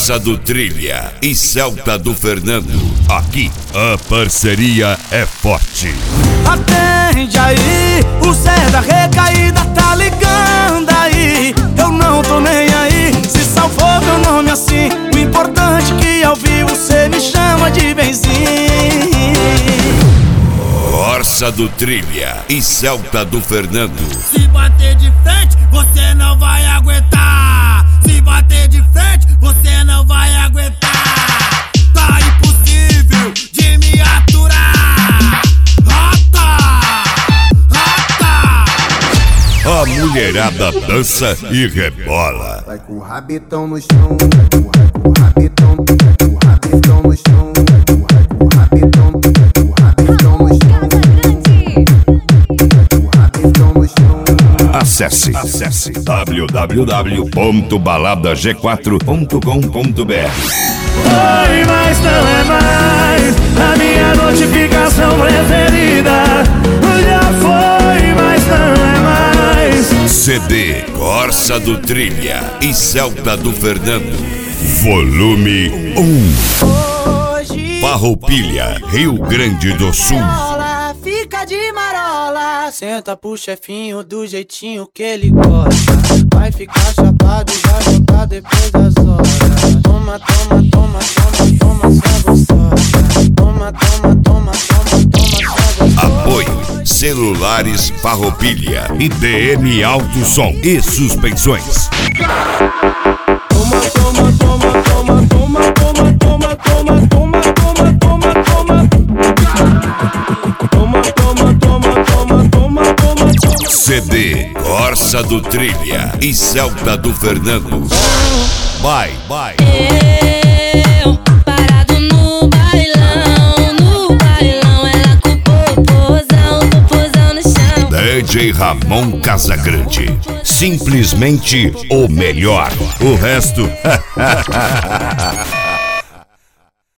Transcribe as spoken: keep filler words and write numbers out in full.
Corsa do Trilha e Celta do Fernando. Aqui a parceria é forte. Atende aí, o Zé da Recaída tá ligando aí. Eu não tô nem aí, se salvou meu nome assim. O importante é que ao vivo cê me chama de benzinho. Corsa do Trilha e Celta do Fernando. Se bater de frente, você não vai aguentar. Se bater de frente, você não vai aguentar. Tá impossível de me aturar. Rata, rata. A mulherada dança e rebola. Vai com o rabetão no chão, vai com o rabetão, vai com o rabetão no chão, vai com o rabetão, vai com o rabetão no chão. Acesse, acesse w w w ponto balada g quatro ponto com ponto b r. Foi, mas não é mais a minha notificação preferida. Já foi, mas não é mais. C D Corsa do Trilha e Celta do Fernando. Volume um. Farroupilha, Rio Grande do Sul. Fica de marola, senta pro chefinho do jeitinho que ele gosta. Vai ficar chapado e vai voltar depois das horas. Toma, toma, toma, toma, toma, só gostosa. Toma, toma, toma, toma, toma, só gostosa. Apoio Celulares Farroupilha e D M Alto Som e Suspensões. Toma, toma, toma, toma, toma, toma, toma, toma, toma, toma, toma, toma. C D Corsa do Trilha e Celta do Fernando. Vai, vai. Eu, parado no bailão, no bailão, ela com o popozão, popozão no chão. D J Ramon Casagrande, simplesmente o melhor. O resto